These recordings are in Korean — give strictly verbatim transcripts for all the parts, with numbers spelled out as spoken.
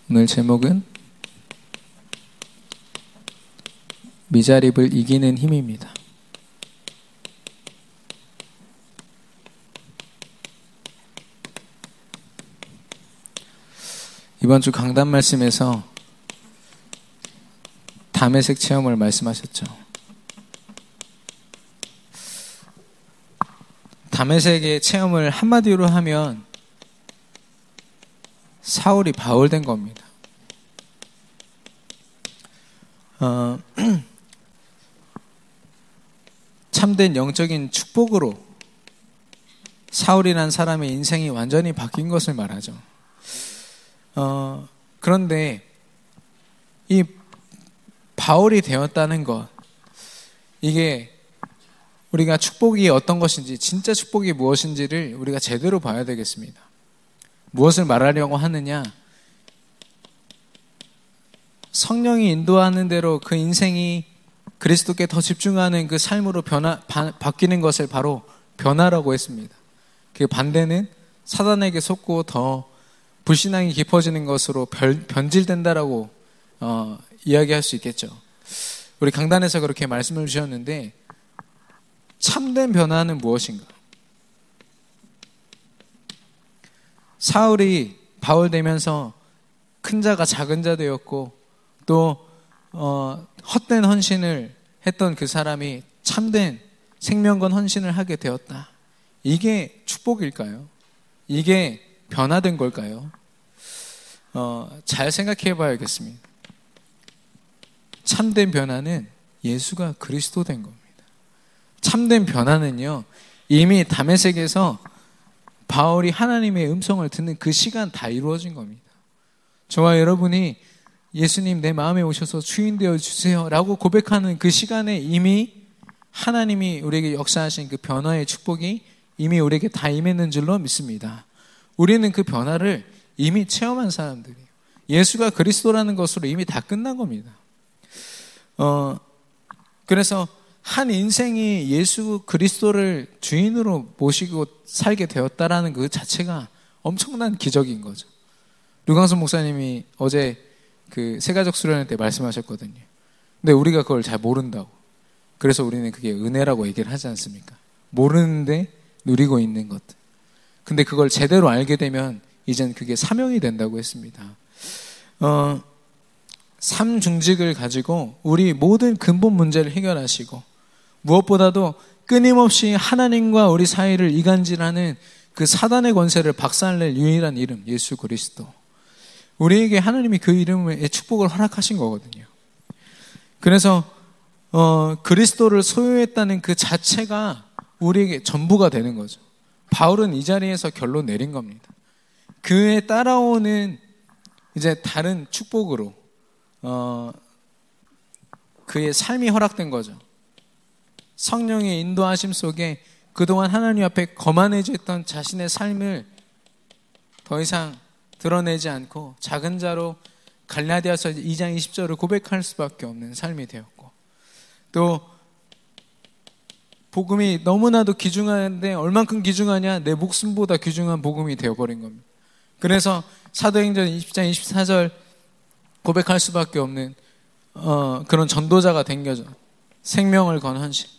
오늘 제목은 미자립을 이기는 힘입니다. 이번 주 강단 말씀에서 다메섹 체험을 말씀하셨죠. 다메섹의 체험을 한마디로 하면 사울이 바울 된 겁니다. 어, 참된 영적인 축복으로 사울이라는 사람의 인생이 완전히 바뀐 것을 말하죠. 어, 그런데 이 바울이 되었다는 것, 이게 우리가 축복이 어떤 것인지, 진짜 축복이 무엇인지를 우리가 제대로 봐야 되겠습니다. 무엇을 말하려고 하느냐? 성령이 인도하는 대로 그 인생이 그리스도께 더 집중하는 그 삶으로 변화, 바, 바뀌는 것을 바로 변화라고 했습니다. 그 반대는 사단에게 속고 더 불신앙이 깊어지는 것으로 변, 변질된다라고 어, 이야기할 수 있겠죠. 우리 강단에서 그렇게 말씀을 주셨는데, 참된 변화는 무엇인가? 사울이 바울 되면서 큰 자가 작은 자 되었고, 또 어, 헛된 헌신을 했던 그 사람이 참된 생명건 헌신을 하게 되었다. 이게 축복일까요? 이게 변화된 걸까요? 어, 잘 생각해 봐야겠습니다. 참된 변화는 예수가 그리스도 된 겁니다. 참된 변화는요, 이미 다메섹에서 바울이 하나님의 음성을 듣는 그 시간 다 이루어진 겁니다. 저와 여러분이 예수님 내 마음에 오셔서 주인 되어 주세요 라고 고백하는 그 시간에 이미 하나님이 우리에게 역사하신 그 변화의 축복이 이미 우리에게 다 임했는 줄로 믿습니다. 우리는 그 변화를 이미 체험한 사람들이에요. 예수가 그리스도라는 것으로 이미 다 끝난 겁니다. 어, 그래서 한 인생이 예수 그리스도를 주인으로 모시고 살게 되었다라는 그 자체가 엄청난 기적인 거죠. 류광선 목사님이 어제 그 세가족 수련회 때 말씀하셨거든요. 근데 우리가 그걸 잘 모른다고. 그래서 우리는 그게 은혜라고 얘기를 하지 않습니까? 모르는데 누리고 있는 것들. 근데 그걸 제대로 알게 되면 이젠 그게 사명이 된다고 했습니다. 어, 삼중직을 가지고 우리 모든 근본 문제를 해결하시고, 무엇보다도 끊임없이 하나님과 우리 사이를 이간질하는 그 사단의 권세를 박살낼 유일한 이름, 예수 그리스도. 우리에게 하나님이 그 이름의 축복을 허락하신 거거든요. 그래서 어, 그리스도를 소유했다는 그 자체가 우리에게 전부가 되는 거죠. 바울은 이 자리에서 결론 내린 겁니다. 그에 따라오는 이제 다른 축복으로 어, 그의 삶이 허락된 거죠. 성령의 인도하심 속에 그동안 하나님 앞에 거만해져 있던 자신의 삶을 더 이상 드러내지 않고 작은 자로 갈라디아서 이 장 이십 절을 고백할 수밖에 없는 삶이 되었고, 또 복음이 너무나도 귀중한데 얼만큼 귀중하냐? 내 목숨보다 귀중한 복음이 되어버린 겁니다. 그래서 사도행전 이십 장 이십사 절 고백할 수밖에 없는 어, 그런 전도자가 된 거죠. 생명을 건 헌신.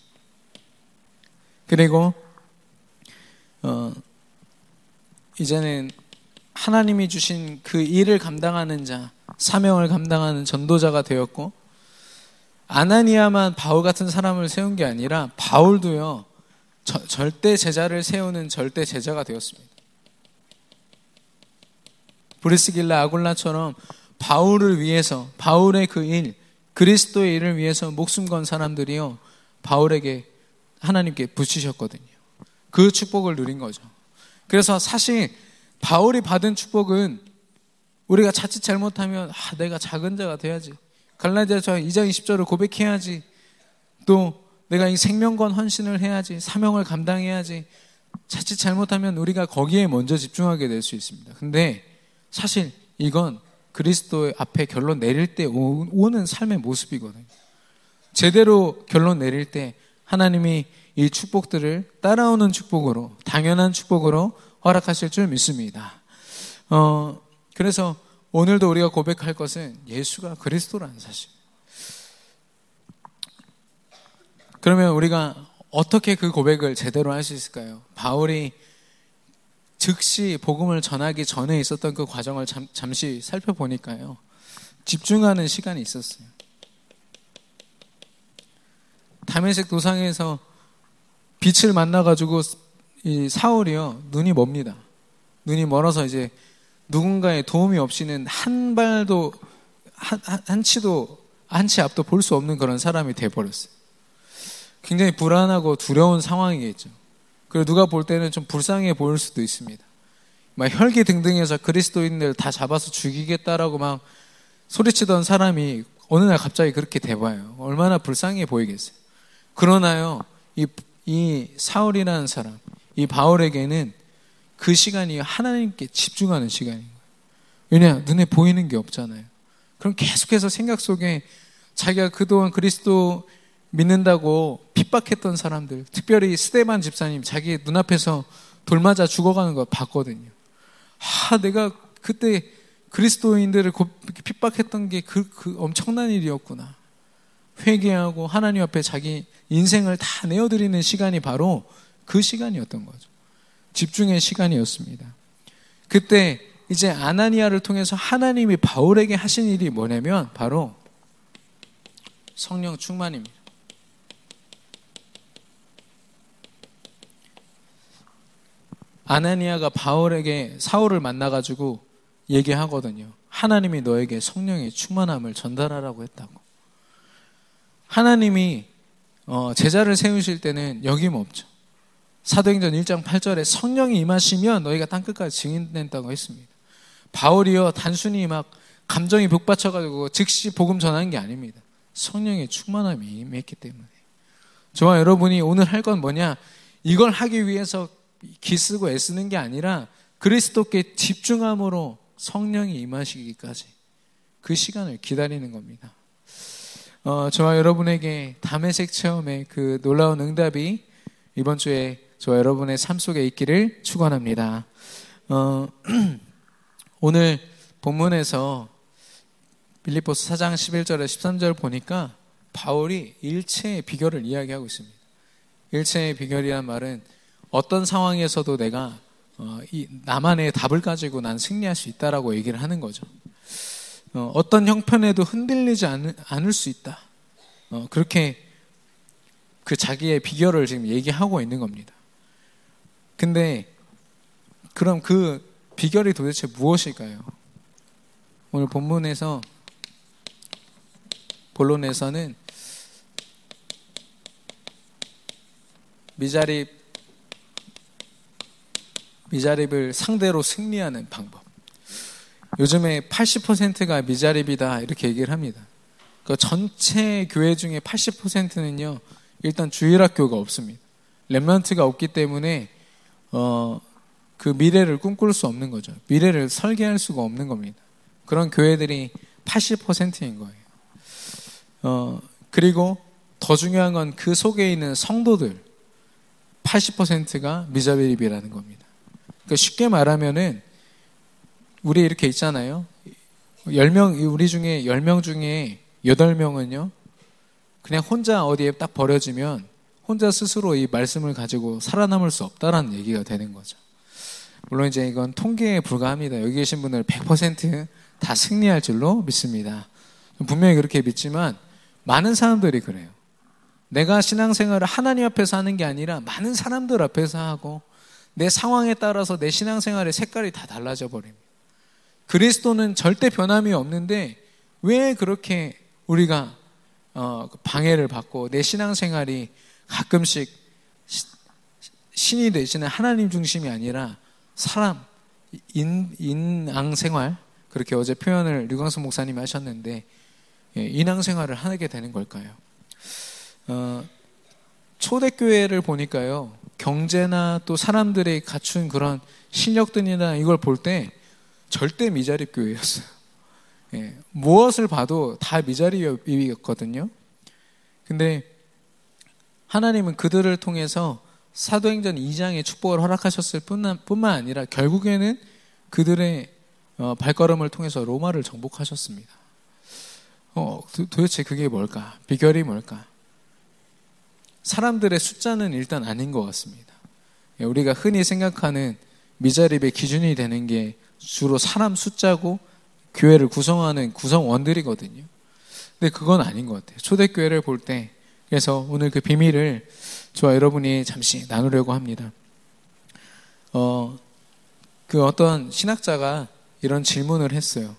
그리고 어, 이제는 하나님이 주신 그 일을 감당하는 자, 사명을 감당하는 전도자가 되었고, 아나니아만 바울 같은 사람을 세운 게 아니라 바울도요, 저, 절대 제자를 세우는 절대 제자가 되었습니다. 브리스길라 아굴라처럼 바울을 위해서, 바울의 그 일, 그리스도의 일을 위해서 목숨 건 사람들이요, 바울에게 하나님께 붙이셨거든요. 그 축복을 누린 거죠. 그래서 사실 바울이 받은 축복은 우리가 자칫 잘못하면 아, 내가 작은 자가 돼야지, 갈라디아서 이 장 이십 절을 고백해야지, 또 내가 이 생명건 헌신을 해야지, 사명을 감당해야지, 자칫 잘못하면 우리가 거기에 먼저 집중하게 될 수 있습니다. 근데 사실 이건 그리스도 앞에 결론 내릴 때 오는 삶의 모습이거든요. 제대로 결론 내릴 때 하나님이 이 축복들을 따라오는 축복으로, 당연한 축복으로 허락하실 줄 믿습니다. 어, 그래서 오늘도 우리가 고백할 것은 예수가 그리스도라는 사실. 그러면 우리가 어떻게 그 고백을 제대로 할 수 있을까요? 바울이 즉시 복음을 전하기 전에 있었던 그 과정을 잠, 잠시 살펴보니까요, 집중하는 시간이 있었어요. 다메섹 도상에서 빛을 만나가지고 이 사울이요, 눈이 멉니다. 눈이 멀어서 이제 누군가의 도움이 없이는 한 발도 한, 한, 한 치도 한 치 앞도 볼 수 없는 그런 사람이 돼버렸어요. 굉장히 불안하고 두려운 상황이겠죠. 그리고 누가 볼 때는 좀 불쌍해 보일 수도 있습니다. 막 혈기 등등해서 그리스도인들 다 잡아서 죽이겠다라고 막 소리치던 사람이 어느 날 갑자기 그렇게 돼봐요. 얼마나 불쌍해 보이겠어요. 그러나요, 이, 이 사울이라는 사람, 이 바울에게는 그 시간이 하나님께 집중하는 시간인 거예요. 왜냐? 눈에 보이는 게 없잖아요. 그럼 계속해서 생각 속에 자기가 그동안 그리스도 믿는다고 핍박했던 사람들, 특별히 스데반 집사님 자기 눈앞에서 돌 맞아 죽어가는 거 봤거든요. 아, 내가 그때 그리스도인들을 핍박했던 게 그, 그 엄청난 일이었구나. 회개하고 하나님 앞에 자기 인생을 다 내어드리는 시간이 바로 그 시간이었던 거죠. 집중의 시간이었습니다. 그때 이제 아나니아를 통해서 하나님이 바울에게 하신 일이 뭐냐면 바로 성령 충만입니다. 아나니아가 바울에게 사울을 만나가지고 얘기하거든요. 하나님이 너에게 성령의 충만함을 전달하라고 했다고. 하나님이 제자를 세우실 때는 여김없죠. 사도행전 일 장 팔 절에 성령이 임하시면 너희가 땅끝까지 증인된다고 했습니다. 바울이요, 단순히 막 감정이 북받쳐가지고 즉시 복음 전하는 게 아닙니다. 성령의 충만함이 임했기 때문에. 저와 여러분이 오늘 할 건 뭐냐? 이걸 하기 위해서 기쓰고 애쓰는 게 아니라 그리스도께 집중함으로 성령이 임하시기까지 그 시간을 기다리는 겁니다. 어, 저와 여러분에게 다메섹 체험의 그 놀라운 응답이 이번 주에 저와 여러분의 삶 속에 있기를 축원합니다. 어, 오늘 본문에서 빌립보서 사 장 십일 절에 십삼 절 보니까 바울이 일체의 비결을 이야기하고 있습니다. 일체의 비결이란 말은 어떤 상황에서도 내가 어, 이 나만의 답을 가지고 난 승리할 수 있다라고 얘기를 하는 거죠. 어, 어떤 형편에도 흔들리지 않을, 않을 수 있다. 어, 그렇게 그 자기의 비결을 지금 얘기하고 있는 겁니다. 근데 그럼 그 비결이 도대체 무엇일까요? 오늘 본문에서 본론에서는 미자립 미자립을 상대로 승리하는 방법. 요즘에 팔십 퍼센트가 미자립이다 이렇게 얘기를 합니다. 그 전체 교회 중에 팔십 퍼센트는요 일단 주일학교가 없습니다. 렘넌트가 없기 때문에 어, 그 미래를 꿈꿀 수 없는 거죠. 미래를 설계할 수가 없는 겁니다. 그런 교회들이 팔십 퍼센트인 거예요. 어, 그리고 더 중요한 건 그 속에 있는 성도들 팔십 퍼센트가 미자립이라는 겁니다. 그러니까 쉽게 말하면은 우리 이렇게 있잖아요. 열 명, 우리 중에 열 명 중에 여덟 명은요 그냥 혼자 어디에 딱 버려지면 혼자 스스로 이 말씀을 가지고 살아남을 수 없다라는 얘기가 되는 거죠. 물론 이제 이건 통계에 불과합니다. 여기 계신 분들 백 퍼센트 다 승리할 줄로 믿습니다. 분명히 그렇게 믿지만 많은 사람들이 그래요. 내가 신앙생활을 하나님 앞에서 하는 게 아니라 많은 사람들 앞에서 하고 내 상황에 따라서 내 신앙생활의 색깔이 다 달라져 버립니다. 그리스도는 절대 변함이 없는데 왜 그렇게 우리가 어, 방해를 받고 내 신앙생활이 가끔씩 시, 신이 되시는 하나님 중심이 아니라 사람, 인, 인앙생활 그렇게 어제 표현을 류광수 목사님이 하셨는데 예, 인앙생활을 하게 되는 걸까요? 어, 초대교회를 보니까요 경제나 또 사람들이 갖춘 그런 실력들이나 이걸 볼 때 절대 미자립 교회였어요. 예, 무엇을 봐도 다 미자립이었거든요. 근데 하나님은 그들을 통해서 사도행전 이 장의 축복을 허락하셨을 뿐만, 뿐만 아니라 결국에는 그들의 어, 발걸음을 통해서 로마를 정복하셨습니다. 어, 도, 도대체 그게 뭘까? 비결이 뭘까? 사람들의 숫자는 일단 아닌 것 같습니다. 우리가 흔히 생각하는 미자립의 기준이 되는 게 주로 사람 숫자고 교회를 구성하는 구성원들이거든요. 근데 그건 아닌 것 같아요. 초대교회를 볼 때. 그래서 오늘 그 비밀을 저와 여러분이 잠시 나누려고 합니다. 어, 그 어떤 신학자가 이런 질문을 했어요.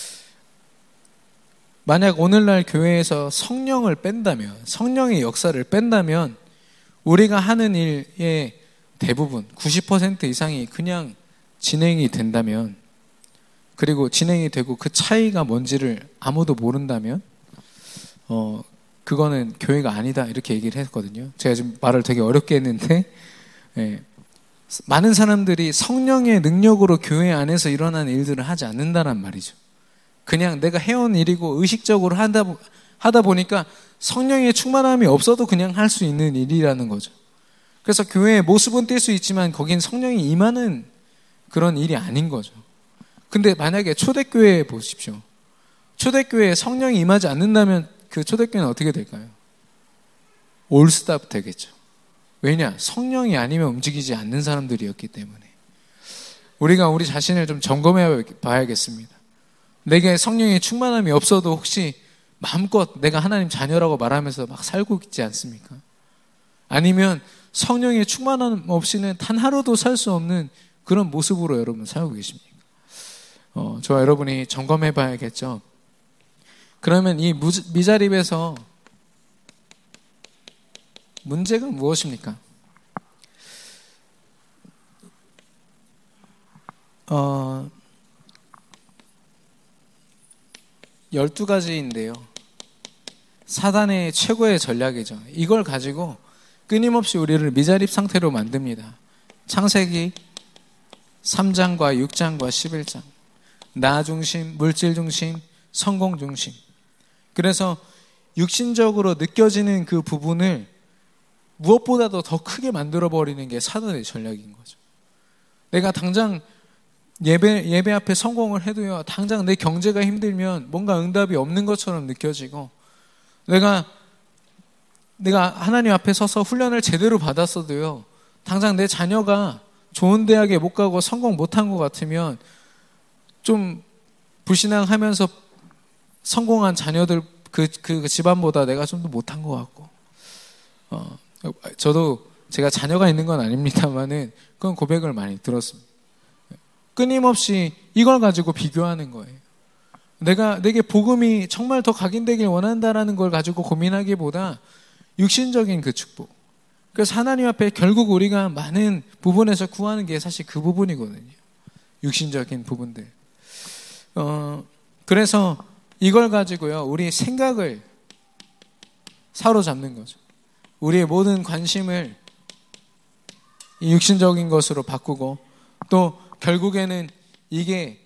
만약 오늘날 교회에서 성령을 뺀다면, 성령의 역사를 뺀다면 우리가 하는 일의 대부분 구십 퍼센트 이상이 그냥 진행이 된다면, 그리고 진행이 되고 그 차이가 뭔지를 아무도 모른다면 어 그거는 교회가 아니다, 이렇게 얘기를 했거든요. 제가 지금 말을 되게 어렵게 했는데, 예, 많은 사람들이 성령의 능력으로 교회 안에서 일어난 일들을 하지 않는다란 말이죠. 그냥 내가 해온 일이고 의식적으로 하다, 하다 보니까 성령의 충만함이 없어도 그냥 할 수 있는 일이라는 거죠. 그래서 교회의 모습은 뛸 수 있지만 거긴 성령이 임하는 그런 일이 아닌 거죠. 근데 만약에 초대교회에 보십시오. 초대교회에 성령이 임하지 않는다면 그 초대교회는 어떻게 될까요? 올스탑 되겠죠. 왜냐? 성령이 아니면 움직이지 않는 사람들이었기 때문에. 우리가 우리 자신을 좀 점검해 봐야겠습니다. 내게 성령의 충만함이 없어도 혹시 마음껏 내가 하나님 자녀라고 말하면서 막 살고 있지 않습니까? 아니면 성령의 충만함 없이는 단 하루도 살 수 없는 그런 모습으로 여러분 살고 계십니까? 어, 저와 여러분이 점검해 봐야겠죠. 그러면 이 미자립에서 문제가 무엇입니까? 어, 열두 가지인데요. 사단의 최고의 전략이죠. 이걸 가지고 끊임없이 우리를 미자립 상태로 만듭니다. 창세기 삼 장과 육 장과 십일 장. 나 중심, 물질 중심, 성공 중심. 그래서 육신적으로 느껴지는 그 부분을 무엇보다도 더 크게 만들어버리는 게 사단의 전략인 거죠. 내가 당장 예배, 예배 앞에 성공을 해도요, 당장 내 경제가 힘들면 뭔가 응답이 없는 것처럼 느껴지고, 내가, 내가 하나님 앞에 서서 훈련을 제대로 받았어도요, 당장 내 자녀가 좋은 대학에 못 가고 성공 못한 것 같으면 좀 불신앙하면서 성공한 자녀들 그, 그 집안보다 내가 좀 더 못한 것 같고, 어, 저도 제가 자녀가 있는 건 아닙니다만은 그건 고백을 많이 들었습니다. 끊임없이 이걸 가지고 비교하는 거예요. 내가, 내게 복음이 정말 더 각인되길 원한다라는 걸 가지고 고민하기보다 육신적인 그 축복. 그래서 하나님 앞에 결국 우리가 많은 부분에서 구하는 게 사실 그 부분이거든요. 육신적인 부분들. 어, 그래서 이걸 가지고요, 우리의 생각을 사로잡는 거죠. 우리의 모든 관심을 이 육신적인 것으로 바꾸고, 또 결국에는 이게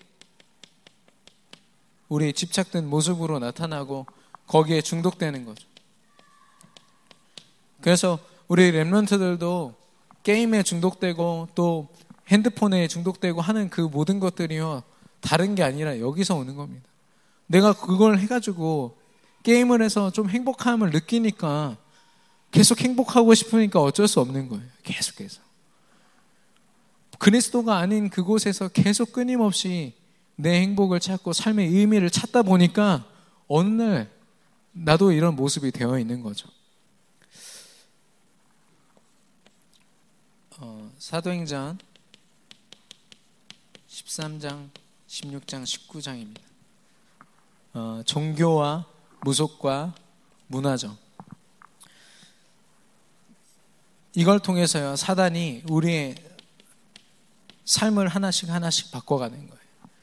우리 집착된 모습으로 나타나고 거기에 중독되는 거죠. 그래서 우리 렘넌트들도 게임에 중독되고 또 핸드폰에 중독되고 하는 그 모든 것들이요, 다른 게 아니라 여기서 오는 겁니다. 내가 그걸 해가지고 게임을 해서 좀 행복함을 느끼니까 계속 행복하고 싶으니까 어쩔 수 없는 거예요. 계속해서. 그리스도가 아닌 그곳에서 계속 끊임없이 내 행복을 찾고 삶의 의미를 찾다 보니까 어느 날 나도 이런 모습이 되어 있는 거죠. 어, 사도행전 십삼 장, 십육 장, 십구 장입니다. 어, 종교와 무속과 문화죠. 이걸 통해서요, 사단이 우리의 삶을 하나씩 하나씩 바꿔가는 거예요.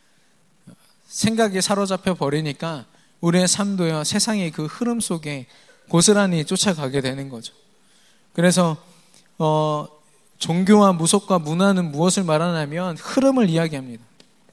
생각이 사로잡혀 버리니까 우리의 삶도요, 세상의 그 흐름 속에 고스란히 쫓아가게 되는 거죠. 그래서 어, 종교와 무속과 문화는 무엇을 말하냐면 흐름을 이야기합니다.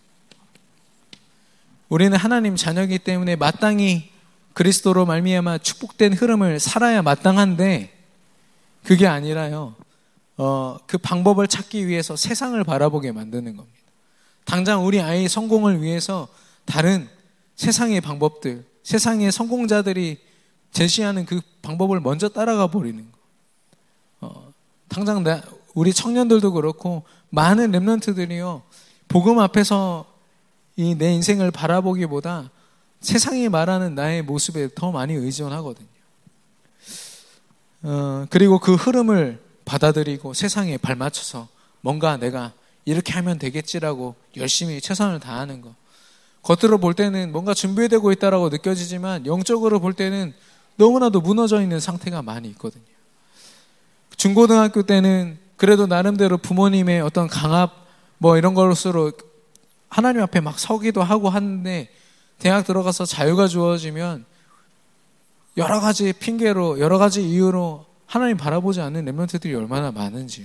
우리는 하나님 자녀이기 때문에 마땅히 그리스도로 말미암아 축복된 흐름을 살아야 마땅한데, 그게 아니라요, 어, 그 방법을 찾기 위해서 세상을 바라보게 만드는 겁니다. 당장 우리 아이의 성공을 위해서 다른 세상의 방법들, 세상의 성공자들이 제시하는 그 방법을 먼저 따라가 버리는 거. 어, 당장 나, 우리 청년들도 그렇고 많은 렘넌트들이요, 복음 앞에서 이 내 인생을 바라보기보다 세상이 말하는 나의 모습에 더 많이 의존하거든요. 어, 그리고 그 흐름을 받아들이고 세상에 발맞춰서 뭔가 내가 이렇게 하면 되겠지라고 열심히 최선을 다하는 거. 겉으로 볼 때는 뭔가 준비되고 있다라고 느껴지지만 영적으로 볼 때는 너무나도 무너져 있는 상태가 많이 있거든요. 중고등학교 때는 그래도 나름대로 부모님의 어떤 강압 뭐 이런 것으로 하나님 앞에 막 서기도 하고 하는데, 대학 들어가서 자유가 주어지면 여러 가지 핑계로 여러 가지 이유로 하나님 바라보지 않는 렘넌트들이 얼마나 많은지요.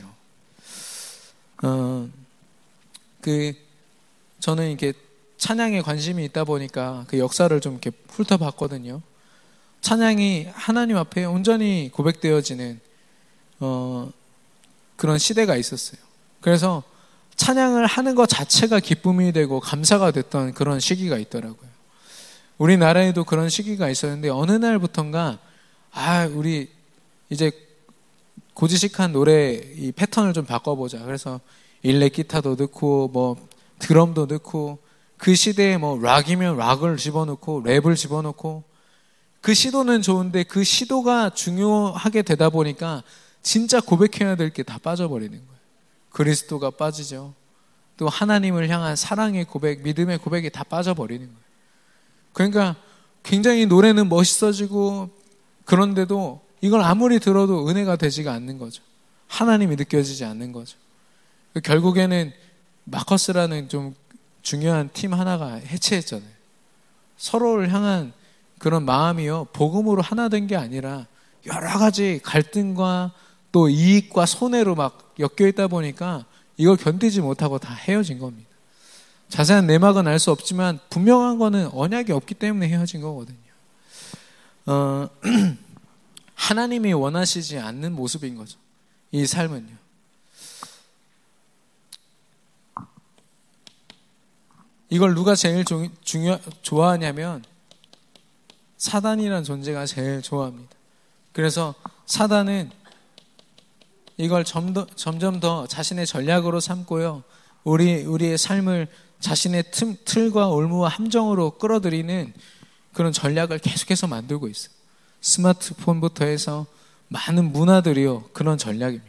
어, 그 저는 이렇게 찬양에 관심이 있다 보니까 그 역사를 좀 이렇게 훑어봤거든요. 찬양이 하나님 앞에 온전히 고백되어지는 어, 그런 시대가 있었어요. 그래서 찬양을 하는 것 자체가 기쁨이 되고 감사가 됐던 그런 시기가 있더라고요. 우리나라에도 그런 시기가 있었는데 어느 날부턴가 아 우리 이제 고지식한 노래 이 패턴을 좀 바꿔보자. 그래서 일렉 기타도 넣고 뭐 드럼도 넣고 그 시대에 뭐 락이면 락을 집어넣고 랩을 집어넣고, 그 시도는 좋은데 그 시도가 중요하게 되다 보니까 진짜 고백해야 될 게 다 빠져버리는 거예요. 그리스도가 빠지죠. 또 하나님을 향한 사랑의 고백, 믿음의 고백이 다 빠져버리는 거예요. 그러니까 굉장히 노래는 멋있어지고 그런데도 이걸 아무리 들어도 은혜가 되지가 않는 거죠. 하나님이 느껴지지 않는 거죠. 결국에는 마커스라는 좀 중요한 팀 하나가 해체했잖아요. 서로를 향한 그런 마음이요, 복음으로 하나 된 게 아니라 여러 가지 갈등과 또 이익과 손해로 막 엮여 있다 보니까 이걸 견디지 못하고 다 헤어진 겁니다. 자세한 내막은 알 수 없지만 분명한 거는 언약이 없기 때문에 헤어진 거거든요. 어, 하나님이 원하시지 않는 모습인 거죠. 이 삶은요. 이걸 누가 제일 조, 중요, 좋아하냐면 사단이라는 존재가 제일 좋아합니다. 그래서 사단은 이걸 점더, 점점 더 자신의 전략으로 삼고요, 우리, 우리의 삶을 자신의 틈, 틀과 올무와 함정으로 끌어들이는 그런 전략을 계속해서 만들고 있어요. 스마트폰부터 해서 많은 문화들이요, 그런 전략입니다.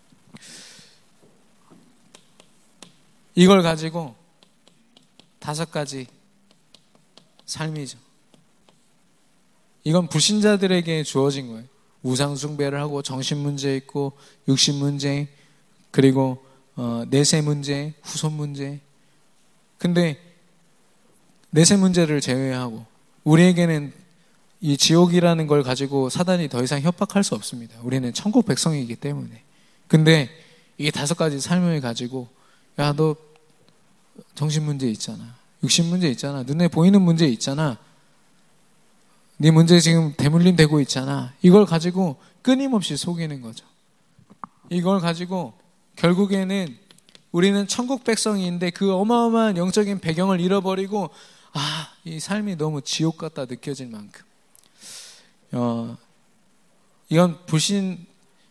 이걸 가지고 다섯 가지 삶이죠. 이건 불신자들에게 주어진 거예요. 우상 숭배를 하고 정신 문제 있고 육신 문제, 그리고 어, 내세 문제, 후손 문제. 근데 내세 문제를 제외하고 우리에게는 이 지옥이라는 걸 가지고 사단이 더 이상 협박할 수 없습니다. 우리는 천국 백성이기 때문에. 근데 이 다섯 가지 삶을 가지고 야, 너 정신 문제 있잖아, 육신 문제 있잖아, 눈에 보이는 문제 있잖아, 네 문제 지금 대물림 되고 있잖아. 이걸 가지고 끊임없이 속이는 거죠. 이걸 가지고 결국에는 우리는 천국 백성인데 그 어마어마한 영적인 배경을 잃어버리고 아, 이 삶이 너무 지옥 같다 느껴질 만큼 어, 이건 불신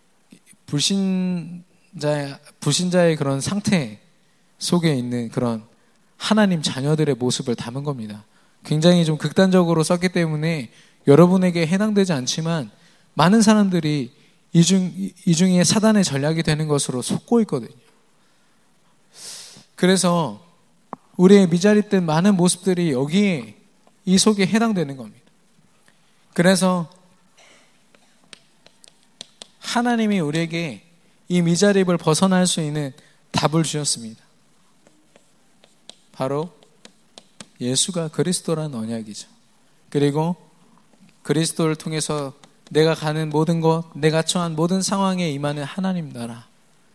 불신자의 불신자의 그런 상태 속에 있는 그런 하나님 자녀들의 모습을 담은 겁니다. 굉장히 좀 극단적으로 썼기 때문에 여러분에게 해당되지 않지만 많은 사람들이 이 중, 이 중에 사단의 전략이 되는 것으로 속고 있거든요. 그래서 우리의 미자립된 많은 모습들이 여기에 이 속에 해당되는 겁니다. 그래서 하나님이 우리에게 이 미자립을 벗어날 수 있는 답을 주셨습니다. 바로 예수가 그리스도라는 언약이죠. 그리고 그리스도를 통해서 내가 가는 모든 것, 내가 처한 모든 상황에 임하는 하나님 나라,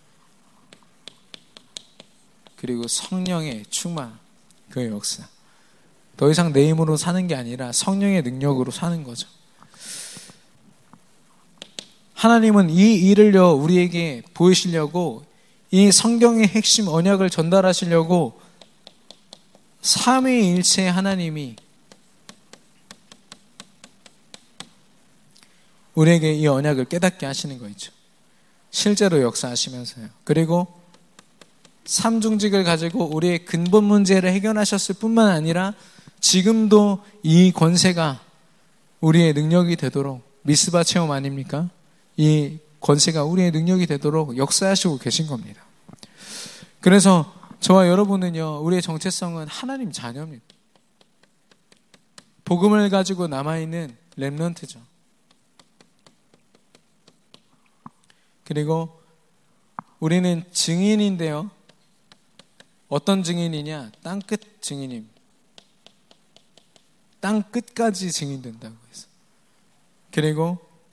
그리고 성령의 충만, 그 역사. 더 이상 내 힘으로 사는 게 아니라 성령의 능력으로 사는 거죠. 하나님은 이 일을요, 우리에게 보이시려고 이 성경의 핵심 언약을 전달하시려고 삼위일체 하나님이 우리에게 이 언약을 깨닫게 하시는 거죠. 실제로 역사하시면서요. 그리고 삼중직을 가지고 우리의 근본 문제를 해결하셨을 뿐만 아니라 지금도 이 권세가 우리의 능력이 되도록, 미스바 체험 아닙니까? 이 권세가 우리의 능력이 되도록 역사하시고 계신 겁니다. 그래서 저와 여러분은요, 우리의 정체성은 하나님 자녀입니다. 복음을 가지고 남아있는 렘넌트죠. 그리고 우리는 증인인데요. 어떤 증인이냐? 땅끝 증인입니다. 땅끝까지 증인된다고 해서. 그리고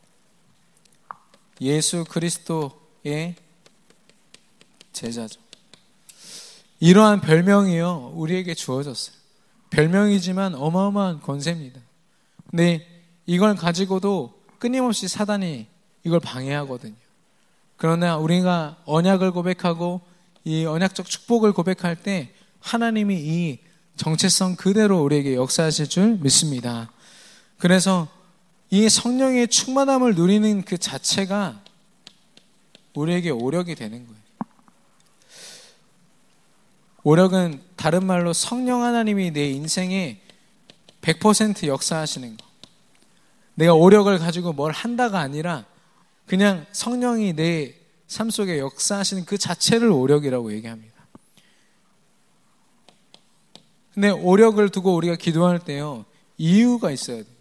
예수 그리스도의 제자죠. 이러한 별명이요, 우리에게 주어졌어요. 별명이지만 어마어마한 권세입니다. 근데 이걸 가지고도 끊임없이 사단이 이걸 방해하거든요. 그러나 우리가 언약을 고백하고 이 언약적 축복을 고백할 때 하나님이 이 정체성 그대로 우리에게 역사하실 줄 믿습니다. 그래서 이 성령의 충만함을 누리는 그 자체가 우리에게 오력이 되는 거예요. 오력은 다른 말로 성령 하나님이 내 인생에 백 퍼센트 역사하시는 거. 내가 오력을 가지고 뭘 한다가 아니라 그냥 성령이 내 삶 속에 역사하시는 그 자체를 오력이라고 얘기합니다. 근데 오력을 두고 우리가 기도할 때요, 이유가 있어야 돼요.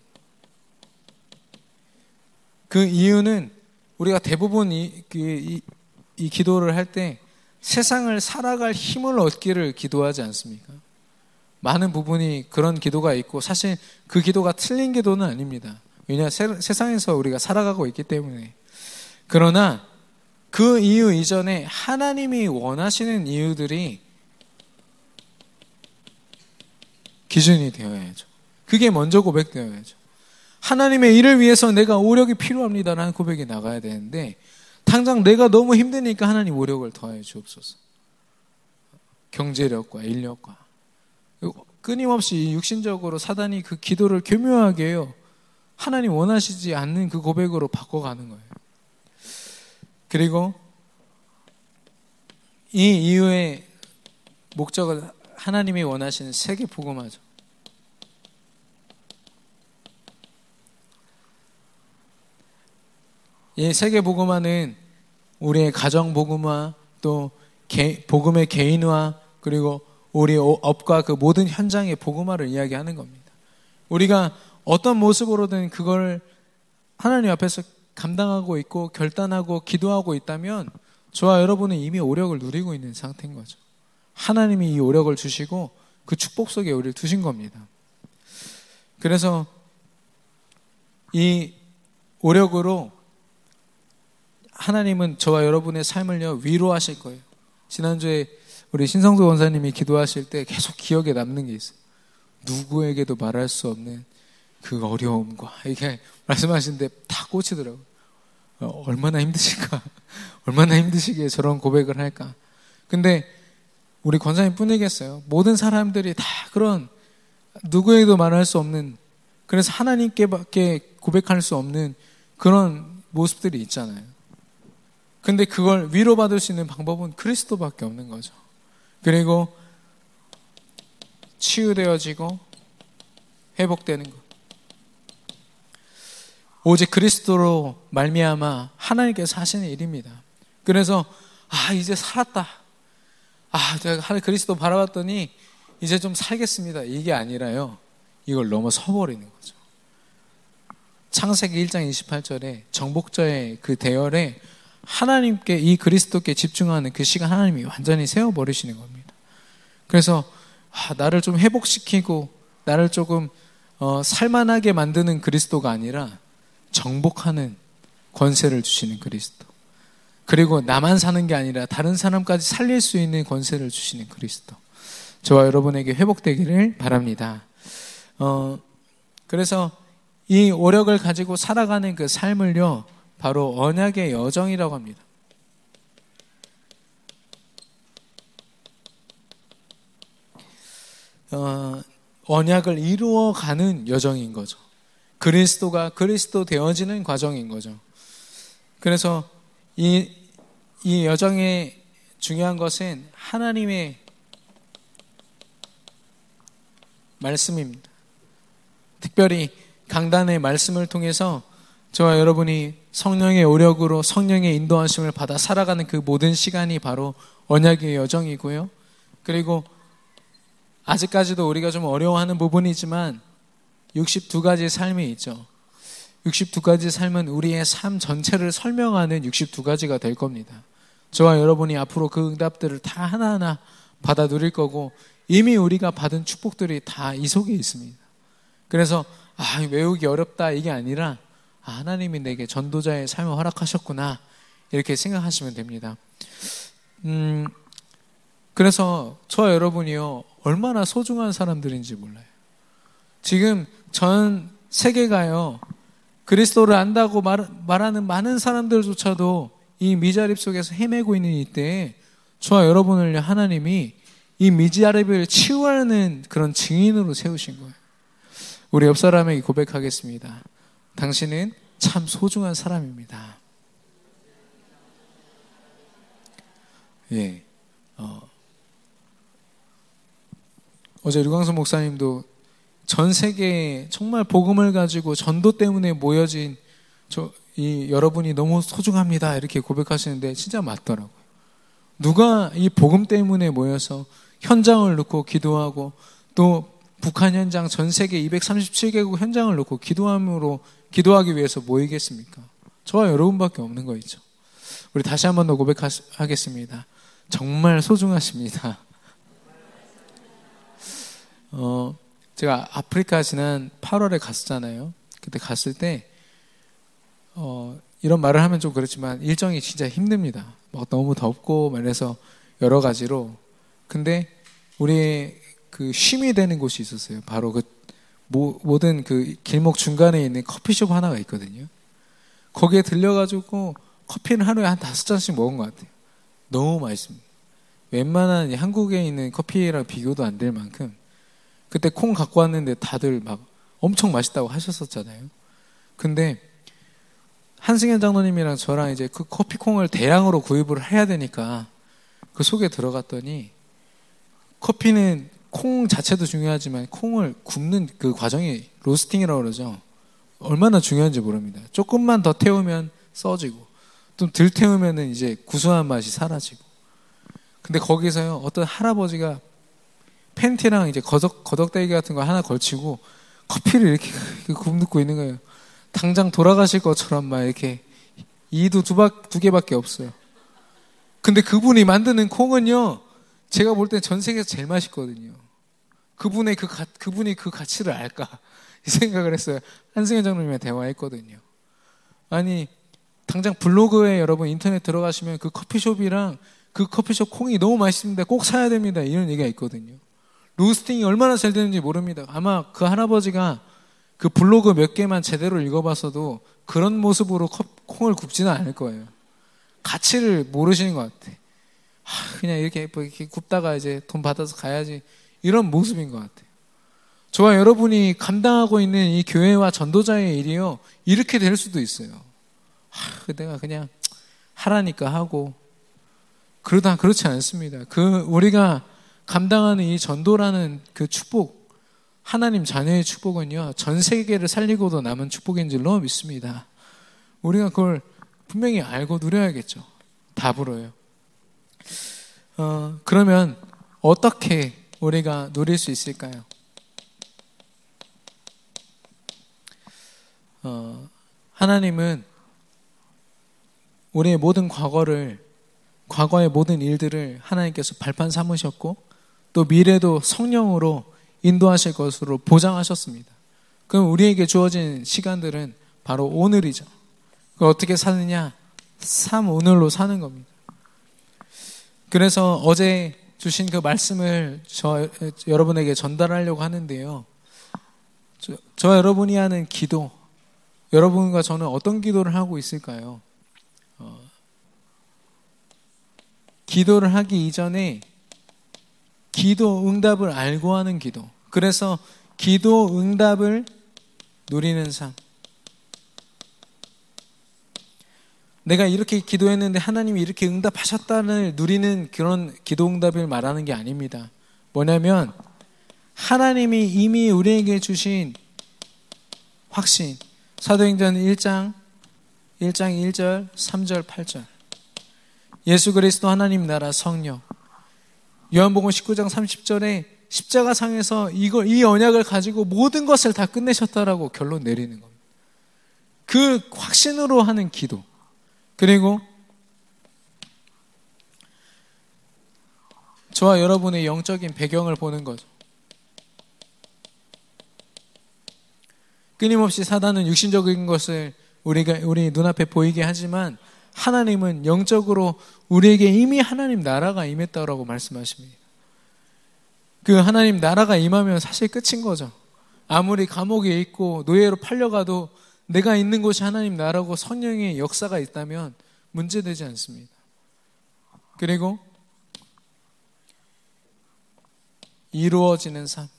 그 이유는 우리가 대부분 이, 이, 이 기도를 할 때 세상을 살아갈 힘을 얻기를 기도하지 않습니까? 많은 부분이 그런 기도가 있고 사실 그 기도가 틀린 기도는 아닙니다. 왜냐, 세, 세상에서 우리가 살아가고 있기 때문에. 그러나 그 이유 이전에 하나님이 원하시는 이유들이 기준이 되어야죠. 그게 먼저 고백되어야죠. 하나님의 일을 위해서 내가 오력이 필요합니다라는 고백이 나가야 되는데 당장 내가 너무 힘드니까 하나님 오력을 더해 주옵소서. 경제력과 인력과 끊임없이 육신적으로 사단이 그 기도를 교묘하게 해요. 하나님 원하시지 않는 그 고백으로 바꿔가는 거예요. 그리고 이 이유의 목적은 하나님이 원하시는 세계 복음화죠. 이 세계 복음화는 우리의 가정 복음화, 또 개, 복음의 개인화, 그리고 우리 업과 그 모든 현장의 복음화를 이야기하는 겁니다. 우리가 어떤 모습으로든 그걸 하나님 앞에서 감당하고 있고 결단하고 기도하고 있다면 저와 여러분은 이미 오력을 누리고 있는 상태인 거죠. 하나님이 이 오력을 주시고 그 축복 속에 우리를 두신 겁니다. 그래서 이 오력으로 하나님은 저와 여러분의 삶을요 위로하실 거예요. 지난주에 우리 신성수 원사님이 기도하실 때 계속 기억에 남는 게 있어요. 누구에게도 말할 수 없는 그 어려움과 이렇게 말씀하시는데 다 꽂히더라고요. 어, 얼마나 힘드실까? 얼마나 힘드시기에 저런 고백을 할까? 근데 우리 권사님 뿐이겠어요. 모든 사람들이 다 그런 누구에게도 말할 수 없는, 그래서 하나님께밖에 고백할 수 없는 그런 모습들이 있잖아요. 근데 그걸 위로받을 수 있는 방법은 그리스도밖에 없는 거죠. 그리고 치유되어지고 회복되는 것. 오직 그리스도로 말미암아 하나님께서 하시는 일입니다. 그래서 아 이제 살았다. 아 제가 그리스도 바라봤더니 이제 좀 살겠습니다. 이게 아니라요. 이걸 넘어서 버리는 거죠. 창세기 일 장 이십팔 절에 정복자의 그 대열에 하나님께 이 그리스도께 집중하는 그 시간 하나님이 완전히 세워버리시는 겁니다. 그래서 아, 나를 좀 회복시키고 나를 조금 어, 살만하게 만드는 그리스도가 아니라 정복하는 권세를 주시는 그리스도. 그리고 나만 사는 게 아니라 다른 사람까지 살릴 수 있는 권세를 주시는 그리스도. 저와 여러분에게 회복되기를 바랍니다. 어, 그래서 이 오력을 가지고 살아가는 그 삶을요 바로 언약의 여정이라고 합니다. 어, 언약을 이루어가는 여정인 거죠. 그리스도가 그리스도 되어지는 과정인 거죠. 그래서 이, 이 여정의 중요한 것은 하나님의 말씀입니다. 특별히 강단의 말씀을 통해서 저와 여러분이 성령의 오력으로 성령의 인도하심을 받아 살아가는 그 모든 시간이 바로 언약의 여정이고요. 그리고 아직까지도 우리가 좀 어려워하는 부분이지만 육십이 가지 삶이 있죠. 육십이 가지 삶은 우리의 삶 전체를 설명하는 육십이 가지가 될 겁니다. 저와 여러분이 앞으로 그 응답들을 다 하나하나 받아 누릴 거고 이미 우리가 받은 축복들이 다 이 속에 있습니다. 그래서 아, 외우기 어렵다 이게 아니라 아, 하나님이 내게 전도자의 삶을 허락하셨구나 이렇게 생각하시면 됩니다. 음, 그래서 저와 여러분이요 얼마나 소중한 사람들인지 몰라요. 지금 전 세계가요 그리스도를 안다고 말, 말하는 많은 사람들조차도 이 미자립 속에서 헤매고 있는 이때에 저와 여러분을 하나님이 이 미자립을 치유하는 그런 증인으로 세우신 거예요. 우리 옆 사람에게 고백하겠습니다. 당신은 참 소중한 사람입니다. 예, 어, 어제 류광수 목사님도 전 세계에 정말 복음을 가지고 전도 때문에 모여진 저, 이 여러분이 너무 소중합니다 이렇게 고백하시는데 진짜 맞더라고요. 누가 이 복음 때문에 모여서 현장을 놓고 기도하고 또 북한 현장 전 세계 이백삼십칠 개국 현장을 놓고 기도함으로 기도하기 위해서 모이겠습니까? 저와 여러분밖에 없는 거 있죠. 우리 다시 한 번 더 고백하겠습니다. 정말 소중하십니다. 어, 제가 아프리카 지난 팔월에 갔었잖아요. 그때 갔을 때 어, 이런 말을 하면 좀 그렇지만 일정이 진짜 힘듭니다. 막 너무 덥고 말해서 여러 가지로. 근데 우리 그 쉼이 되는 곳이 있었어요. 바로 그 모, 모든 그 길목 중간에 있는 커피숍 하나가 있거든요. 거기에 들려가지고 커피는 하루에 한 다섯 잔씩 먹은 것 같아요. 너무 맛있습니다. 웬만한 한국에 있는 커피랑 비교도 안 될 만큼. 그때 콩 갖고 왔는데 다들 막 엄청 맛있다고 하셨었잖아요. 근데 한승현 장로님이랑 저랑 이제 그 커피콩을 대량으로 구입을 해야 되니까 그 속에 들어갔더니 커피는 콩 자체도 중요하지만 콩을 굽는 그 과정이 로스팅이라고 그러죠. 얼마나 중요한지 모릅니다. 조금만 더 태우면 써지고 좀 덜 태우면은 이제 구수한 맛이 사라지고. 근데 거기서요 어떤 할아버지가 팬티랑 이제 거덕, 거덕대기 같은 거 하나 걸치고 커피를 이렇게 굽고 있는 거예요. 당장 돌아가실 것처럼 막 이렇게 이도 두, 바, 두 개밖에 없어요. 근데 그분이 만드는 콩은요 제가 볼 땐 전 세계에서 제일 맛있거든요. 그분의 그 가, 그분이 그 가치를 알까 이 생각을 했어요. 한승현 장로님이랑 대화했거든요. 아니 당장 블로그에 여러분 인터넷 들어가시면 그 커피숍이랑 그 커피숍 콩이 너무 맛있습니다. 꼭 사야 됩니다. 이런 얘기가 있거든요. 로스팅이 얼마나 잘 되는지 모릅니다. 아마 그 할아버지가 그 블로그 몇 개만 제대로 읽어봤어도 그런 모습으로 콩을 굽지는 않을 거예요. 가치를 모르시는 것 같아. 하, 그냥 이렇게, 뭐 이렇게 굽다가 이제 돈 받아서 가야지. 이런 모습인 것 같아요. 저와 여러분이 감당하고 있는 이 교회와 전도자의 일이요. 이렇게 될 수도 있어요. 하, 내가 그냥 하라니까 하고. 그러다 그렇지 않습니다. 그, 우리가 감당하는 이 전도라는 그 축복, 하나님 자녀의 축복은요, 전 세계를 살리고도 남은 축복인 줄로 믿습니다. 우리가 그걸 분명히 알고 누려야겠죠. 답으로요. 어, 그러면 어떻게 우리가 누릴 수 있을까요? 어, 하나님은 우리의 모든 과거를, 과거의 모든 일들을 하나님께서 발판 삼으셨고 또 미래도 성령으로 인도하실 것으로 보장하셨습니다. 그럼 우리에게 주어진 시간들은 바로 오늘이죠. 그걸 어떻게 사느냐? 삶 오늘로 사는 겁니다. 그래서 어제 주신 그 말씀을 저 여러분에게 전달하려고 하는데요. 저, 저 여러분이 하는 기도, 여러분과 저는 어떤 기도를 하고 있을까요? 어, 기도를 하기 이전에 기도 응답을 알고 하는 기도. 그래서 기도 응답을 누리는 삶. 내가 이렇게 기도했는데 하나님이 이렇게 응답하셨다는 누리는 그런 기도 응답을 말하는 게 아닙니다. 뭐냐면 하나님이 이미 우리에게 주신 확신. 사도행전 일 장 일 장 일 절, 삼 절, 팔 절. 예수 그리스도 하나님 나라 성령. 요한복음 십구 장 삼십 절에 십자가상에서 이걸 이 언약을 가지고 모든 것을 다 끝내셨다라고 결론 내리는 겁니다. 그 확신으로 하는 기도. 그리고 저와 여러분의 영적인 배경을 보는 거죠. 끊임없이 사단은 육신적인 것을 우리가 우리 눈앞에 보이게 하지만 하나님은 영적으로 우리에게 이미 하나님 나라가 임했다고 말씀하십니다. 그 하나님 나라가 임하면 사실 끝인 거죠. 아무리 감옥에 있고 노예로 팔려가도 내가 있는 곳이 하나님 나라고 성령의 역사가 있다면 문제되지 않습니다. 그리고 이루어지는 삶.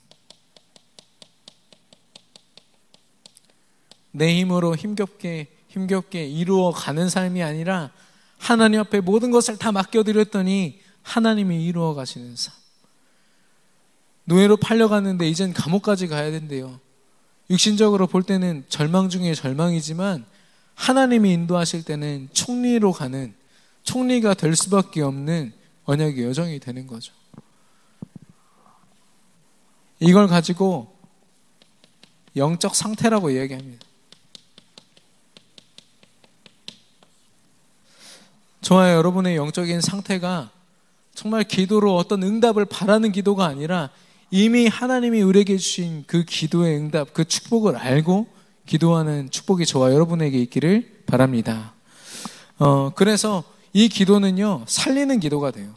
내 힘으로 힘겹게 힘겹게 이루어가는 삶이 아니라 하나님 앞에 모든 것을 다 맡겨드렸더니 하나님이 이루어 가시는 삶. 노예로 팔려갔는데 이젠 감옥까지 가야 된대요. 육신적으로 볼 때는 절망 중에 절망이지만 하나님이 인도하실 때는 총리로 가는, 총리가 될 수밖에 없는 언약의 여정이 되는 거죠. 이걸 가지고 영적 상태라고 이야기합니다. 저와 여러분의 영적인 상태가 정말 기도로 어떤 응답을 바라는 기도가 아니라 이미 하나님이 우리에게 주신 그 기도의 응답, 그 축복을 알고 기도하는 축복이 저와 여러분에게 있기를 바랍니다. 어, 그래서 이 기도는요, 살리는 기도가 돼요.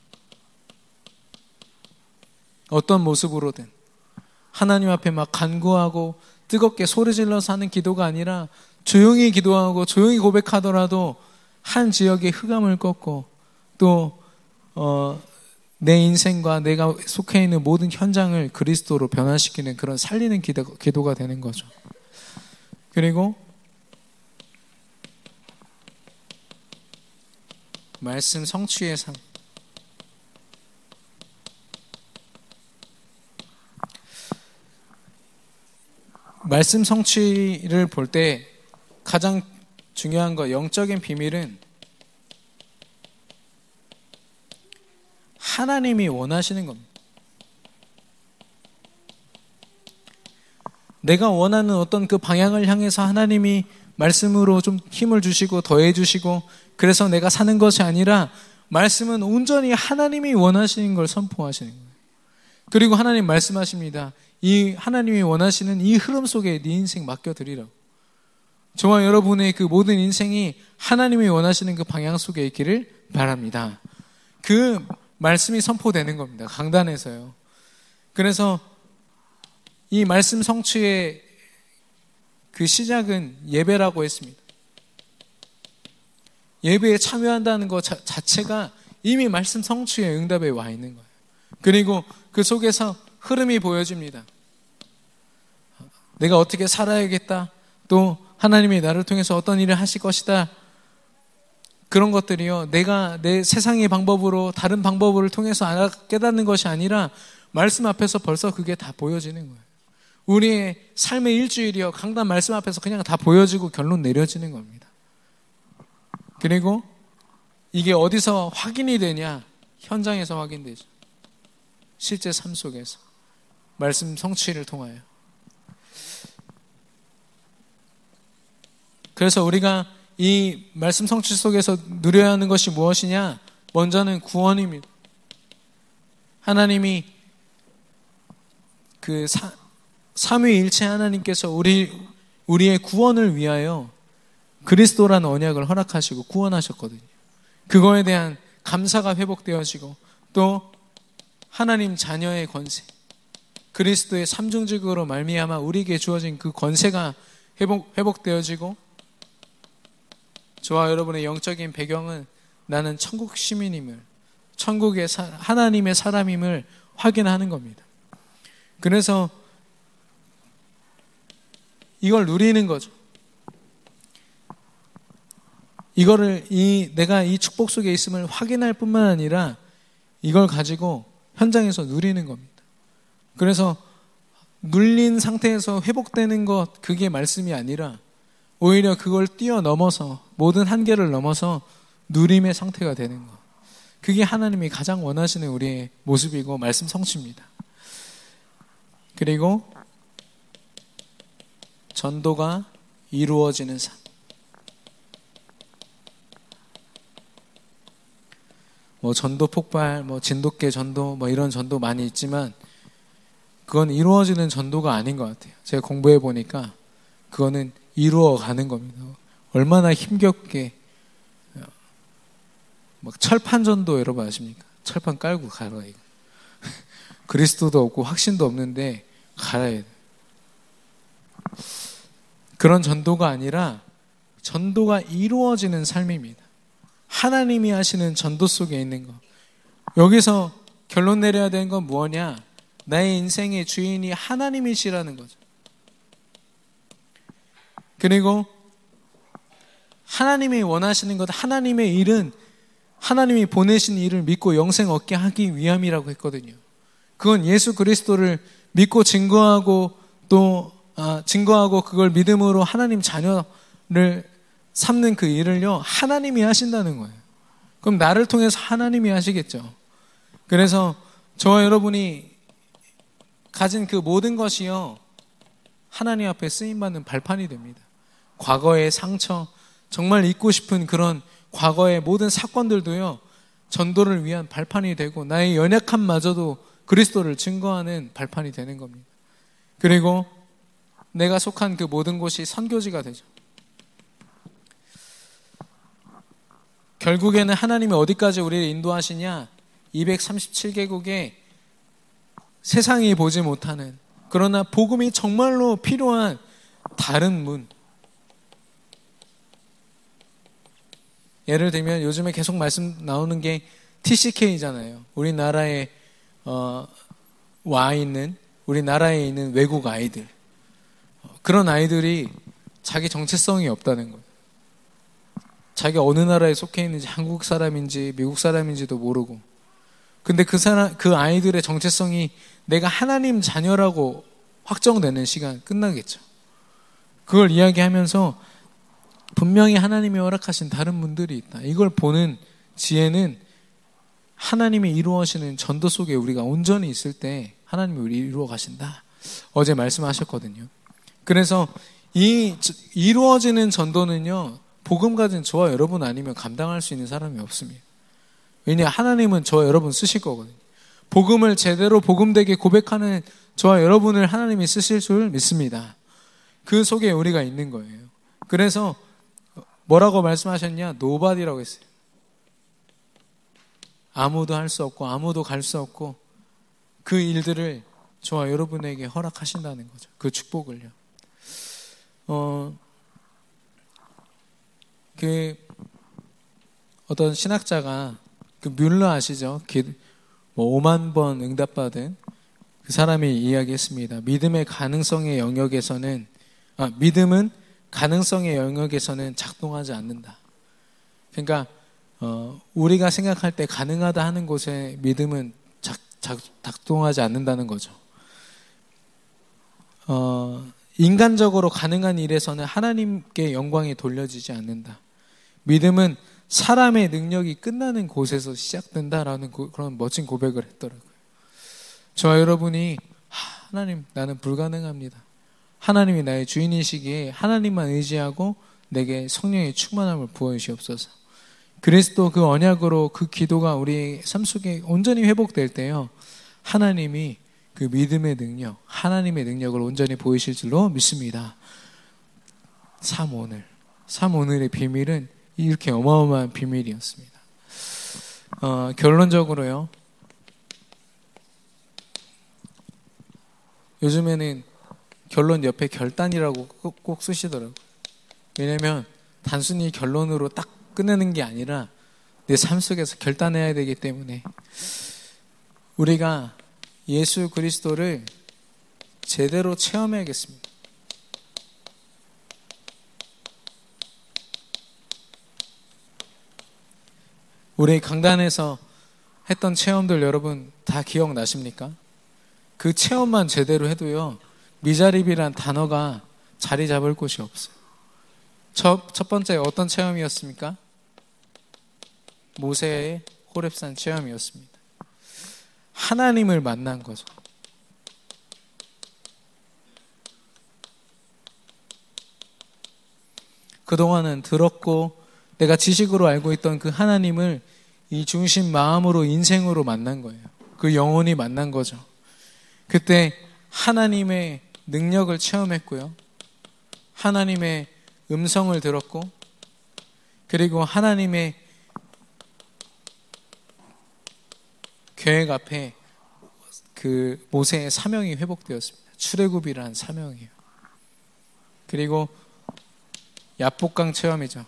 어떤 모습으로든. 하나님 앞에 막 간구하고 뜨겁게 소리질러서 하는 기도가 아니라 조용히 기도하고 조용히 고백하더라도 한 지역의 흑암을 꺾고 또 어, 내 인생과 내가 속해 있는 모든 현장을 그리스도로 변화시키는 그런 살리는 기도, 기도가 되는 거죠. 그리고 말씀 성취의 삶. 말씀 성취를 볼 때 가장 중요한 거, 영적인 비밀은 하나님이 원하시는 겁니다. 내가 원하는 어떤 그 방향을 향해서 하나님이 말씀으로 좀 힘을 주시고 더해 주시고 그래서 내가 사는 것이 아니라 말씀은 온전히 하나님이 원하시는 걸 선포하시는 거예요. 그리고 하나님 말씀하십니다. 이 하나님이 원하시는 이 흐름 속에 네 인생 맡겨드리라고. 저와 여러분의 그 모든 인생이 하나님이 원하시는 그 방향 속에 있기를 바랍니다. 그 말씀이 선포되는 겁니다. 강단에서요. 그래서 이 말씀 성취의 그 시작은 예배라고 했습니다. 예배에 참여한다는 것 자체가 이미 말씀 성취의 응답에 와 있는 거예요. 그리고 그 속에서 흐름이 보여집니다. 내가 어떻게 살아야겠다. 또 하나님이 나를 통해서 어떤 일을 하실 것이다. 그런 것들이요. 내가 내 세상의 방법으로 다른 방법을 통해서 깨닫는 것이 아니라 말씀 앞에서 벌써 그게 다 보여지는 거예요. 우리의 삶의 일주일이요. 강단 말씀 앞에서 그냥 다 보여지고 결론 내려지는 겁니다. 그리고 이게 어디서 확인이 되냐? 현장에서 확인되죠. 실제 삶 속에서. 말씀 성취를 통하여. 그래서 우리가 이 말씀 성취 속에서 누려야 하는 것이 무엇이냐? 먼저는 구원입니다. 하나님이 그 사, 삼위일체 하나님께서 우리, 우리의 구원을 위하여 그리스도라는 언약을 허락하시고 구원하셨거든요. 그거에 대한 감사가 회복되어지고 또 하나님 자녀의 권세, 그리스도의 삼중직으로 말미암아 우리에게 주어진 그 권세가 회복, 회복되어지고 저와 여러분의 영적인 배경은 나는 천국 시민임을, 천국의 사, 하나님의 사람임을 확인하는 겁니다. 그래서 이걸 누리는 거죠. 이거를 이 내가 이 축복 속에 있음을 확인할 뿐만 아니라 이걸 가지고 현장에서 누리는 겁니다. 그래서 눌린 상태에서 회복되는 것, 그게 말씀이 아니라 오히려 그걸 뛰어넘어서 모든 한계를 넘어서 누림의 상태가 되는 것. 그게 하나님이 가장 원하시는 우리의 모습이고 말씀 성취입니다. 그리고 전도가 이루어지는 삶. 뭐 전도 폭발, 뭐 진돗개 전도, 뭐 이런 전도 많이 있지만 그건 이루어지는 전도가 아닌 것 같아요. 제가 공부해 보니까 그거는 이루어가는 겁니다. 얼마나 힘겹게 막 철판 전도 여러분 아십니까? 철판 깔고 가라 이거. 그리스도도 없고 확신도 없는데 갈아야 돼. 그런 전도가 아니라 전도가 이루어지는 삶입니다. 하나님이 하시는 전도 속에 있는 것. 여기서 결론 내려야 되는 건 뭐냐? 나의 인생의 주인이 하나님이시라는 거죠. 그리고 하나님이 원하시는 것, 하나님의 일은 하나님이 보내신 일을 믿고 영생 얻게 하기 위함이라고 했거든요. 그건 예수 그리스도를 믿고 증거하고 또 아, 증거하고 그걸 믿음으로 하나님 자녀를 삼는 그 일을요, 하나님이 하신다는 거예요. 그럼 나를 통해서 하나님이 하시겠죠. 그래서 저와 여러분이 가진 그 모든 것이요, 하나님 앞에 쓰임받는 발판이 됩니다. 과거의 상처, 정말 잊고 싶은 그런 과거의 모든 사건들도요, 전도를 위한 발판이 되고 나의 연약함마저도 그리스도를 증거하는 발판이 되는 겁니다. 그리고 내가 속한 그 모든 곳이 선교지가 되죠. 결국에는 하나님이 어디까지 우리를 인도하시냐? 이백삼십칠 개국에 세상이 보지 못하는, 그러나 복음이 정말로 필요한 다른 문. 예를 들면 요즘에 계속 말씀 나오는 게 티씨케이잖아요. 우리나라에 어, 와 있는, 우리나라에 있는 외국 아이들. 그런 아이들이 자기 정체성이 없다는 거예요. 자기가 어느 나라에 속해 있는지, 한국 사람인지 미국 사람인지도 모르고. 근데 그 사람, 그 아이들의 정체성이 내가 하나님 자녀라고 확정되는 시간 끝나겠죠. 그걸 이야기하면서 분명히 하나님이 허락하신 다른 분들이 있다. 이걸 보는 지혜는 하나님이 이루어지는 전도 속에 우리가 온전히 있을 때 하나님이 우리 이루어 가신다. 어제 말씀하셨거든요. 그래서 이 이루어지는 전도는요, 복음 가진 저와 여러분 아니면 감당할 수 있는 사람이 없습니다. 왜냐, 하나님은 저와 여러분 쓰실 거거든요. 복음을 제대로 복음되게 고백하는 저와 여러분을 하나님이 쓰실 줄 믿습니다. 그 속에 우리가 있는 거예요. 그래서 뭐라고 말씀하셨냐? 노바디라고 했어요. 아무도 할 수 없고 아무도 갈 수 없고 그 일들을 저와 여러분에게 허락하신다는 거죠. 그 축복을요. 어, 그 어떤 신학자가 그 뮬러 아시죠? 뭐 오만 번 응답받은 그 사람이 이야기했습니다. 믿음의 가능성의 영역에서는 아, 믿음은 가능성의 영역에서는 작동하지 않는다. 그러니까 어, 우리가 생각할 때 가능하다 하는 곳에 믿음은 작, 작, 작동하지 않는다는 거죠. 어, 인간적으로 가능한 일에서는 하나님께 영광이 돌려지지 않는다. 믿음은 사람의 능력이 끝나는 곳에서 시작된다라는 고, 그런 멋진 고백을 했더라고요. 저와 여러분이 하나님, 나는 불가능합니다. 하나님이 나의 주인이시기에 하나님만 의지하고 내게 성령의 충만함을 부어주시옵소서. 그리스도 그 언약으로 그 기도가 우리 삶 속에 온전히 회복될 때요, 하나님이 그 믿음의 능력, 하나님의 능력을 온전히 보이실 줄로 믿습니다. 삶 오늘, 삶 오늘의 비밀은 이렇게 어마어마한 비밀이었습니다. 어, 결론적으로요, 요즘에는 결론 옆에 결단이라고 꼭, 꼭 쓰시더라고요. 왜냐하면 단순히 결론으로 딱 끝내는 게 아니라 내 삶 속에서 결단해야 되기 때문에 우리가 예수 그리스도를 제대로 체험해야겠습니다. 우리 강단에서 했던 체험들 여러분 다 기억나십니까? 그 체험만 제대로 해도요, 미자립이란 단어가 자리 잡을 곳이 없어요. 첫, 첫 번째 어떤 체험이었습니까? 모세의 호렙산 체험이었습니다. 하나님을 만난 거죠. 그동안은 들었고 내가 지식으로 알고 있던 그 하나님을 이 중심 마음으로 인생으로 만난 거예요. 그 영혼이 만난 거죠. 그때 하나님의 능력을 체험했고요. 하나님의 음성을 들었고, 그리고 하나님의 계획 앞에 그 모세의 사명이 회복되었습니다. 출애굽이라는 사명이에요. 그리고 야복강 체험이죠.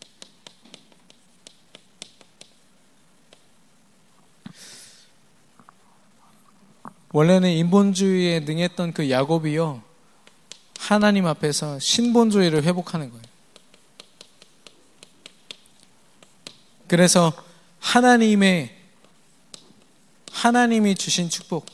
원래는 인본주의에 능했던 그 야곱이요, 하나님 앞에서 신본주의를 회복하는 거예요. 그래서 하나님의 하나님이 주신 축복,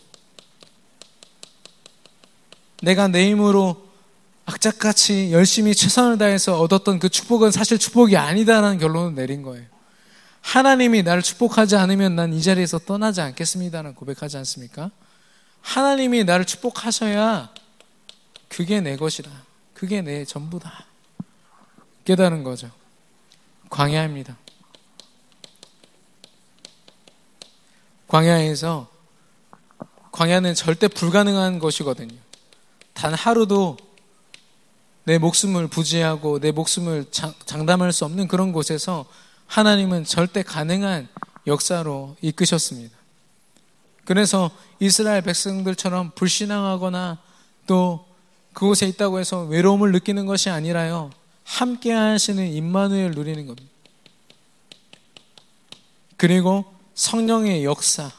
내가 내 힘으로 악착같이 열심히 최선을 다해서 얻었던 그 축복은 사실 축복이 아니다라는 결론을 내린 거예요. 하나님이 나를 축복하지 않으면 난 이 자리에서 떠나지 않겠습니다라는 고백하지 않습니까? 하나님이 나를 축복하셔야 그게 내 것이다, 그게 내 전부다 깨달은 거죠. 광야입니다. 광야에서, 광야는 절대 불가능한 것이거든요. 단 하루도 내 목숨을 부지하고 내 목숨을 장, 장담할 수 없는 그런 곳에서 하나님은 절대 가능한 역사로 이끄셨습니다. 그래서 이스라엘 백성들처럼 불신앙하거나 또 그곳에 있다고 해서 외로움을 느끼는 것이 아니라요, 함께 하시는 임마누엘 누리는 겁니다. 그리고 성령의 역사,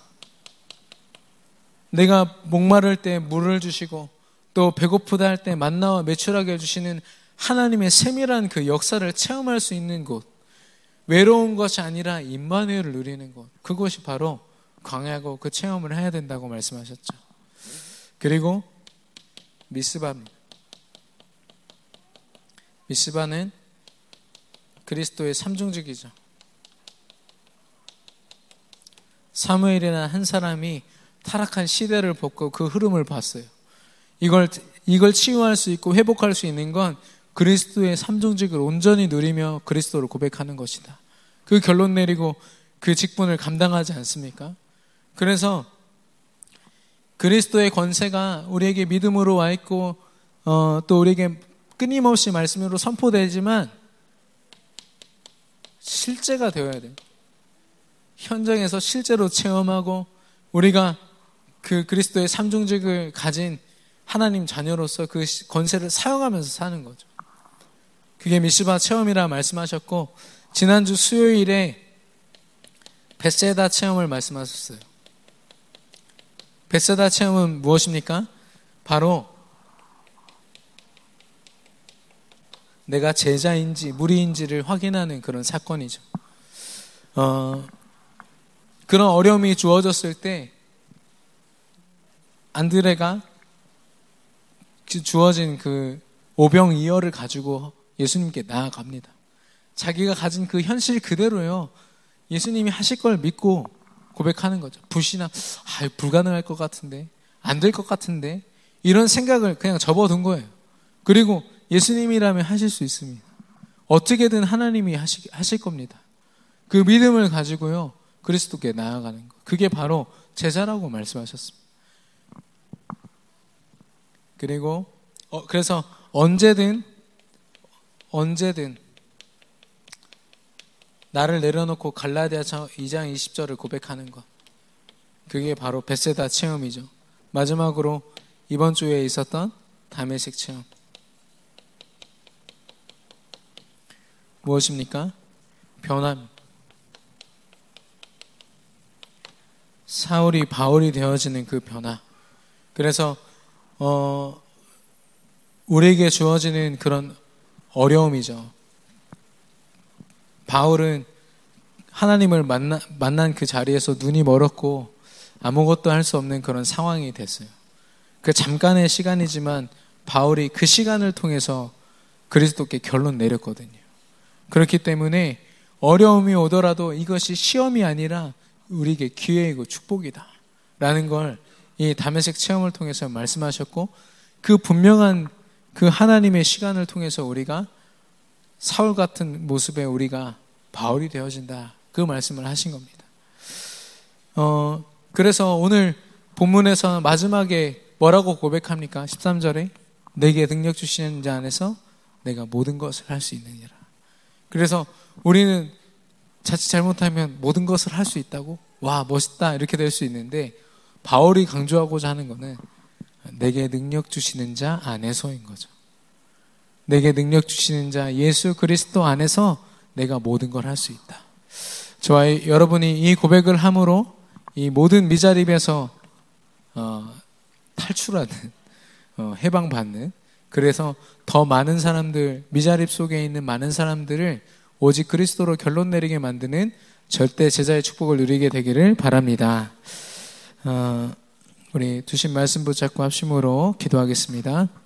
내가 목마를 때 물을 주시고 또 배고프다 할 때 만나와 매출하게 해주시는 하나님의 세밀한 그 역사를 체험할 수 있는 곳, 외로운 것이 아니라 임마누엘을 누리는 곳, 그곳이 바로 광야고 그 체험을 해야 된다고 말씀하셨죠. 그리고 미스바입니다. 미스바는 그리스도의 삼중직이죠. 사무엘이라는 한 사람이 타락한 시대를 보고 그 흐름을 봤어요. 이걸, 이걸 치유할 수 있고 회복할 수 있는 건 그리스도의 삼중직을 온전히 누리며 그리스도를 고백하는 것이다. 그 결론 내리고 그 직분을 감당하지 않습니까? 그래서 그리스도의 권세가 우리에게 믿음으로 와 있고 어, 또 우리에게 끊임없이 말씀으로 선포되지만 실제가 되어야 돼요. 현장에서 실제로 체험하고 우리가 그 그리스도의 삼중직을 가진 하나님 자녀로서 그 권세를 사용하면서 사는 거죠. 그게 미스바 체험이라 말씀하셨고, 지난주 수요일에 벳세다 체험을 말씀하셨어요. 벳세다 체험은 무엇입니까? 바로 내가 제자인지 무리인지를 확인하는 그런 사건이죠. 어, 그런 어려움이 주어졌을 때 안드레가 주어진 그 오병이어를 가지고 예수님께 나아갑니다. 자기가 가진 그 현실 그대로요, 예수님이 하실 걸 믿고 고백하는 거죠. 불신앙, 아, 불가능할 것 같은데, 안 될 것 같은데, 이런 생각을 그냥 접어둔 거예요. 그리고 예수님이라면 하실 수 있습니다. 어떻게든 하나님이 하시, 하실 겁니다. 그 믿음을 가지고요, 그리스도께 나아가는 거. 그게 바로 제자라고 말씀하셨습니다. 그리고 어, 그래서 언제든 언제든 나를 내려놓고 갈라디아 이 장 이십 절을 고백하는 것, 그게 바로 벳세다 체험이죠. 마지막으로 이번 주에 있었던 다메섹 체험, 무엇입니까? 변화입니다. 사울이 바울이 되어지는 그 변화. 그래서 어, 우리에게 주어지는 그런 어려움이죠. 바울은 하나님을 만나, 만난 그 자리에서 눈이 멀었고 아무것도 할 수 없는 그런 상황이 됐어요. 그 잠깐의 시간이지만 바울이 그 시간을 통해서 그리스도께 결론 내렸거든요. 그렇기 때문에 어려움이 오더라도 이것이 시험이 아니라 우리에게 기회이고 축복이다 라는 걸 이 다메섹 체험을 통해서 말씀하셨고, 그 분명한 그 하나님의 시간을 통해서 우리가 사울 같은 모습의 우리가 바울이 되어진다, 그 말씀을 하신 겁니다. 어, 그래서 오늘 본문에서 마지막에 뭐라고 고백합니까? 십삼 절에 내게 능력 주시는 자 안에서 내가 모든 것을 할 수 있느니라. 그래서 우리는 자칫 잘못하면 모든 것을 할 수 있다고, 와 멋있다 이렇게 될 수 있는데, 바울이 강조하고자 하는 것은 내게 능력 주시는 자 안에서인 거죠. 내게 능력 주시는 자 예수 그리스도 안에서 내가 모든 걸 할 수 있다. 저와 여러분이 이 고백을 함으로 이 모든 미자립에서 어, 탈출하는, 어, 해방받는, 그래서 더 많은 사람들, 미자립 속에 있는 많은 사람들을 오직 그리스도로 결론 내리게 만드는 절대 제자의 축복을 누리게 되기를 바랍니다. 어, 우리 주신 말씀 붙잡고 합심으로 기도하겠습니다.